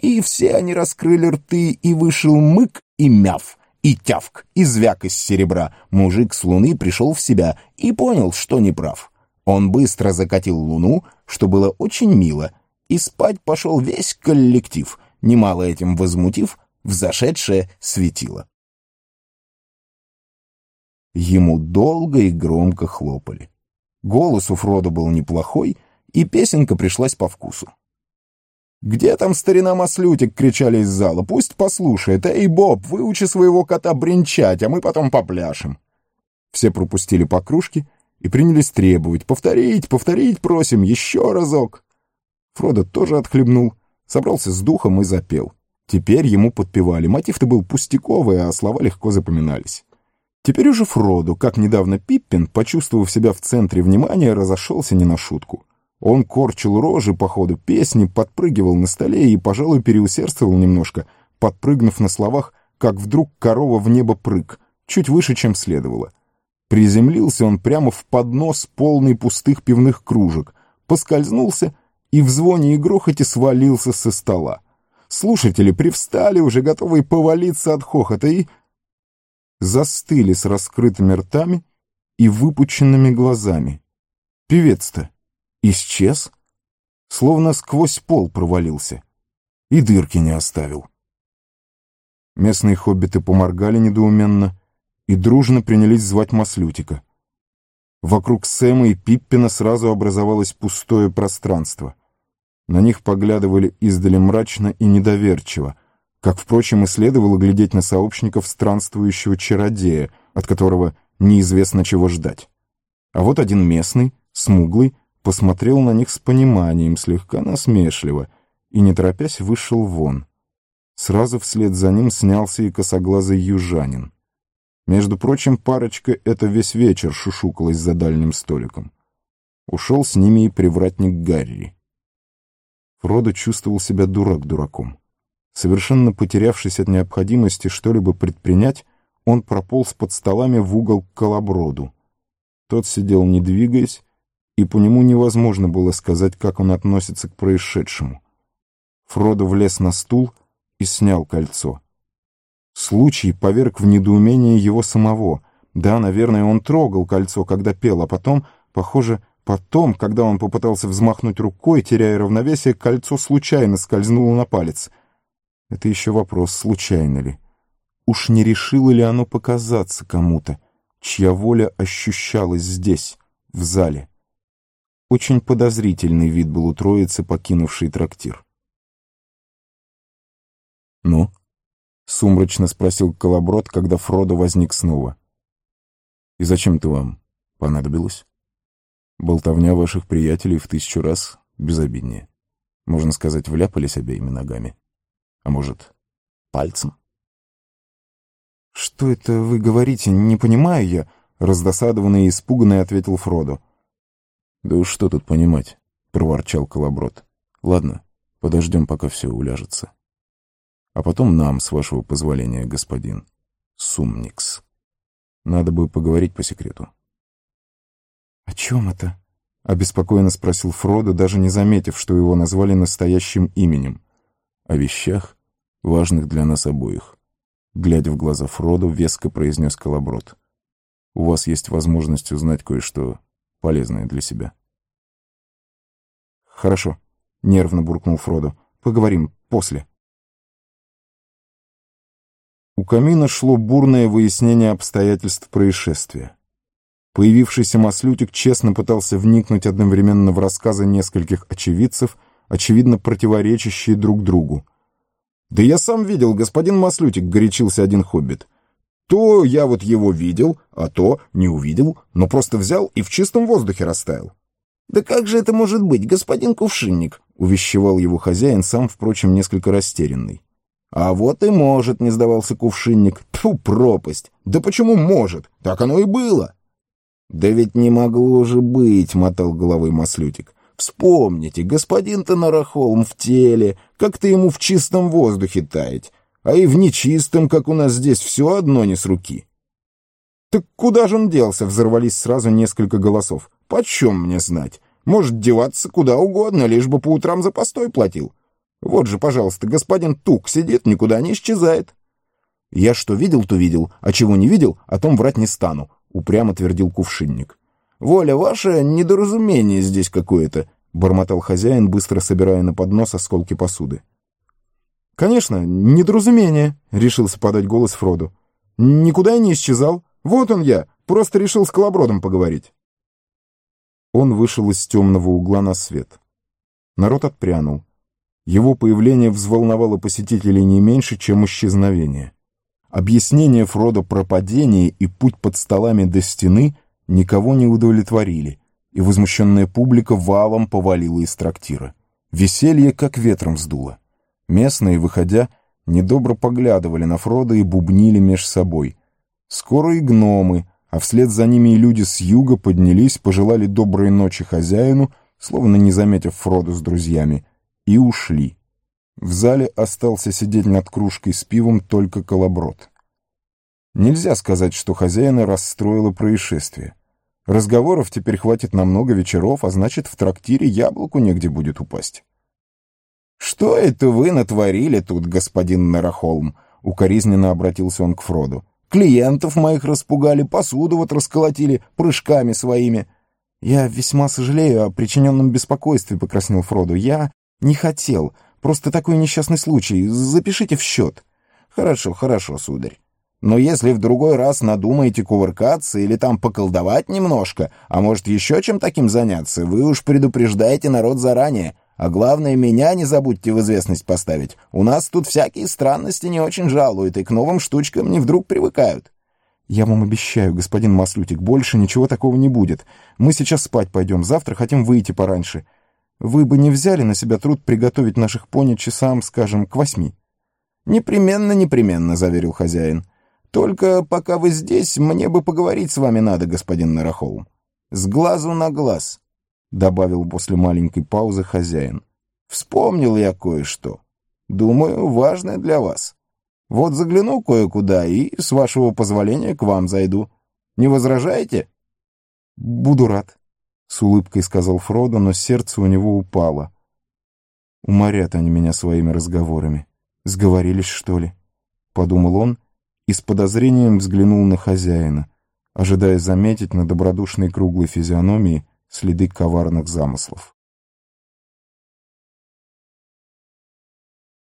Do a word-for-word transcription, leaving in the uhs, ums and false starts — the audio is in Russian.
И все они раскрыли рты, и вышел мык и мяв, и тявк, и звяк из серебра. Мужик с луны пришел в себя и понял, что неправ. Он быстро закатил луну, что было очень мило, и спать пошел весь коллектив, немало этим возмутив взошедшее светило. Ему долго и громко хлопали. Голос у Фродо был неплохой, и песенка пришлась по вкусу. «Где там старина Маслютик?» — кричали из зала. «Пусть послушает. Эй, Боб, выучи своего кота бренчать, а мы потом попляшем». Все пропустили по кружке и принялись требовать. «Повторить, повторить, просим, еще разок». Фродо тоже отхлебнул, собрался с духом и запел. Теперь ему подпевали. Мотив-то был пустяковый, а слова легко запоминались. Теперь уже Фродо, как недавно Пиппин, почувствовав себя в центре внимания, разошелся не на шутку. Он корчил рожи по ходу песни, подпрыгивал на столе и, пожалуй, переусердствовал немножко, подпрыгнув на словах, как вдруг корова в небо прыг, чуть выше, чем следовало. Приземлился он прямо в поднос, полный пустых пивных кружек, поскользнулся и в звоне и грохоте свалился со стола. Слушатели привстали, уже готовые повалиться от хохота, и застыли с раскрытыми ртами и выпученными глазами. Певец-то исчез, словно сквозь пол провалился, и дырки не оставил. Местные хоббиты поморгали недоуменно и дружно принялись звать Маслютика. Вокруг Сэма и Пиппина сразу образовалось пустое пространство. На них поглядывали издали мрачно и недоверчиво, как, впрочем, и следовало глядеть на сообщников странствующего чародея, от которого неизвестно чего ждать. А вот один местный, смуглый, посмотрел на них с пониманием, слегка насмешливо, и, не торопясь, вышел вон. Сразу вслед за ним снялся и косоглазый южанин. Между прочим, парочка эта весь вечер шушукалась за дальним столиком. Ушел с ними и привратник Гарри. Фродо чувствовал себя дурак дураком. Совершенно потерявшись от необходимости что-либо предпринять, он прополз под столами в угол к колоброду. Тот сидел, не двигаясь, и по нему невозможно было сказать, как он относится к происшедшему. Фродо влез на стул и снял кольцо. Случай поверг в недоумение его самого. Да, наверное, он трогал кольцо, когда пел, а потом, похоже, потом, когда он попытался взмахнуть рукой, теряя равновесие, кольцо случайно скользнуло на палец. Это еще вопрос, случайно ли. Уж не решило ли оно показаться кому-то, чья воля ощущалась здесь, в зале? Очень подозрительный вид был у троицы, покинувшей трактир. «Ну?» — сумрачно спросил Колоброд, когда Фродо возник снова. «И зачем-то вам понадобилось? Болтовня ваших приятелей в тысячу раз безобиднее. Можно сказать, вляпались обеими ногами. А может, пальцем?» «Что это вы говорите? Не понимаю я», — раздосадованный и испуганный ответил Фродо. «Да уж что тут понимать», — проворчал Колоброд. «Ладно, подождем, пока все уляжется. А потом нам, с вашего позволения, господин Сумникс. Надо бы поговорить по секрету». «О чем это?» — обеспокоенно спросил Фродо, даже не заметив, что его назвали настоящим именем. «О вещах, важных для нас обоих», — глядя в глаза Фродо, веско произнес Колоброд. «У вас есть возможность узнать кое-что полезное для себя». «Хорошо», — нервно буркнул Фродо. «Поговорим после». У камина шло бурное выяснение обстоятельств происшествия. Появившийся Маслютик честно пытался вникнуть одновременно в рассказы нескольких очевидцев, очевидно противоречащие друг другу. «Да я сам видел, господин Маслютик», — горячился один хоббит. «То я вот его видел, а то не увидел, но просто взял и в чистом воздухе растаял». «Да как же это может быть, господин Кувшинник?» — увещевал его хозяин, сам, впрочем, несколько растерянный. «А вот и может», — не сдавался Кувшинник. «Тьфу, пропасть! Да почему может? Так оно и было!» «Да ведь не могло же быть», — мотал головой Маслютик. «Вспомните, господин-то Нарахолм в теле, как-то ему в чистом воздухе таять, а и в нечистом, как у нас здесь, все одно не с руки». «Так куда же он делся?» — взорвались сразу несколько голосов. «Почем мне знать? Может деваться куда угодно, лишь бы по утрам за постой платил». Вот же, пожалуйста, господин Тук сидит, никуда не исчезает». «Я что видел, то видел, а чего не видел, о том врать не стану», — упрямо твердил кувшинник. «Воля ваша, недоразумение здесь какое-то», — бормотал хозяин, быстро собирая на поднос осколки посуды. «Конечно, недоразумение», — решился подать голос Фроду. «Никуда я не исчезал. Вот он я, просто решил с колобродом поговорить». Он вышел из темного угла на свет. Народ отпрянул. Его появление взволновало посетителей не меньше, чем исчезновение. Объяснение Фродо про падение и путь под столами до стены никого не удовлетворили, и возмущенная публика валом повалила из трактира. Веселье как ветром сдуло. Местные, выходя, недобро поглядывали на Фродо и бубнили меж собой. Скоро и гномы, а вслед за ними и люди с юга поднялись, пожелали доброй ночи хозяину, словно не заметив Фродо с друзьями, и ушли. В зале остался сидеть над кружкой с пивом только колоброд. Нельзя сказать, что хозяина расстроило происшествие. Разговоров теперь хватит на много вечеров, а значит, в трактире яблоку негде будет упасть. «Что это вы натворили тут, господин Нарахолм?» — укоризненно обратился он к Фроду. «Клиентов моих распугали, посуду вот расколотили прыжками своими». «Я весьма сожалею о причиненном беспокойстве», — покраснел Фроду. «Я не хотел. Просто такой несчастный случай. Запишите в счет». «Хорошо, хорошо, сударь. Но если в другой раз надумаете кувыркаться или там поколдовать немножко, а может еще чем таким заняться, вы уж предупреждаете народ заранее. А главное, меня не забудьте в известность поставить. У нас тут всякие странности не очень жалуют, и к новым штучкам не вдруг привыкают». «Я вам обещаю, господин Маслютик, больше ничего такого не будет. Мы сейчас спать пойдем, завтра хотим выйти пораньше. Вы бы не взяли на себя труд приготовить наших пони часам, скажем, к восьми?» «Непременно, непременно», — заверил хозяин. «Только пока вы здесь, мне бы поговорить с вами надо, господин Нарахолм. С глазу на глаз», — добавил после маленькой паузы хозяин. «Вспомнил я кое-что. Думаю, важное для вас. Вот загляну кое-куда и, с вашего позволения, к вам зайду. Не возражаете?» «Буду рад», — с улыбкой сказал Фродо, но сердце у него упало. «Уморят они меня своими разговорами. Сговорились, что ли?» — подумал он и с подозрением взглянул на хозяина, ожидая заметить на добродушной круглой физиономии следы коварных замыслов.